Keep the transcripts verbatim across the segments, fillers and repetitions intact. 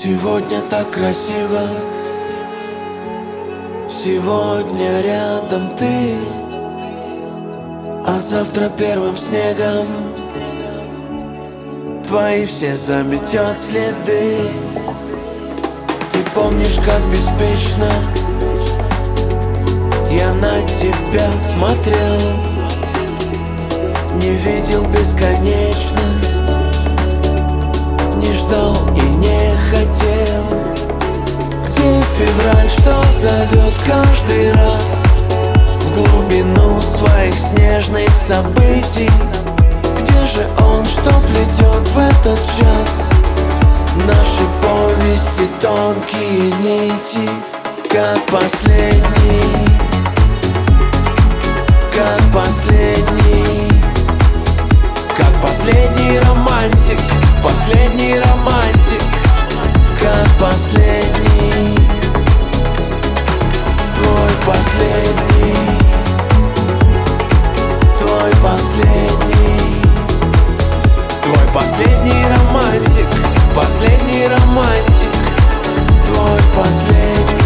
Сегодня так красиво, сегодня рядом ты, а завтра первым снегом твои все заметет следы. Ты помнишь, как беспечно я на тебя смотрел, не видел бесконечность, не ждал и не хотел. Где февраль, что зовет каждый раз в глубину своих снежных событий? Где же он, что плетет в этот час наши повести тонкие нити? Как последний, как последний, как последний романтик, последний романтик, как последний, твой последний, твой последний, твой последний романтик, последний романтик, твой последний.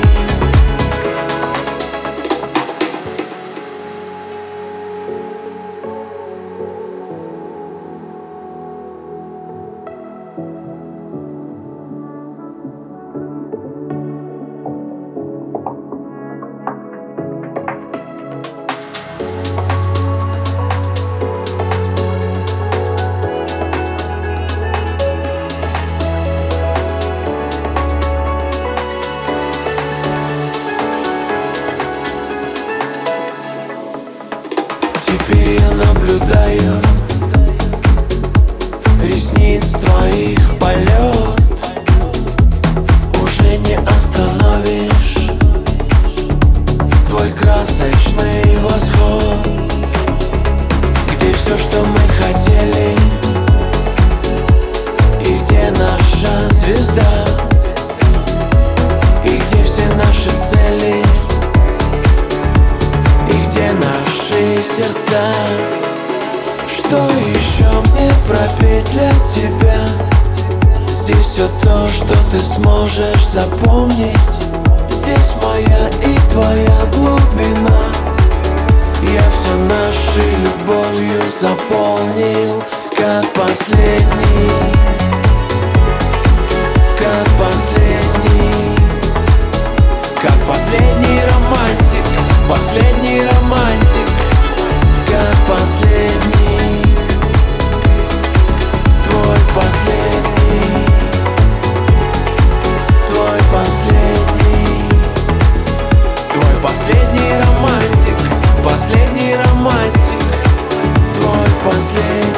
Теперь я наблюдаю ресниц твоих полет, уже не остановишь твой красочный восход, где все, что мы хотели, и где наша звезда, и где все наши цели, и где наши сердца. Что еще мне пропеть для тебя? Здесь все то, что ты сможешь запомнить. Здесь моя и твоя глубина. Я все нашей любовью заполнил. Как последний, как последний, как последний романтик, последний романтик, как последний, твой последний, твой последний, твой последний романтик, последний романтик, твой последний.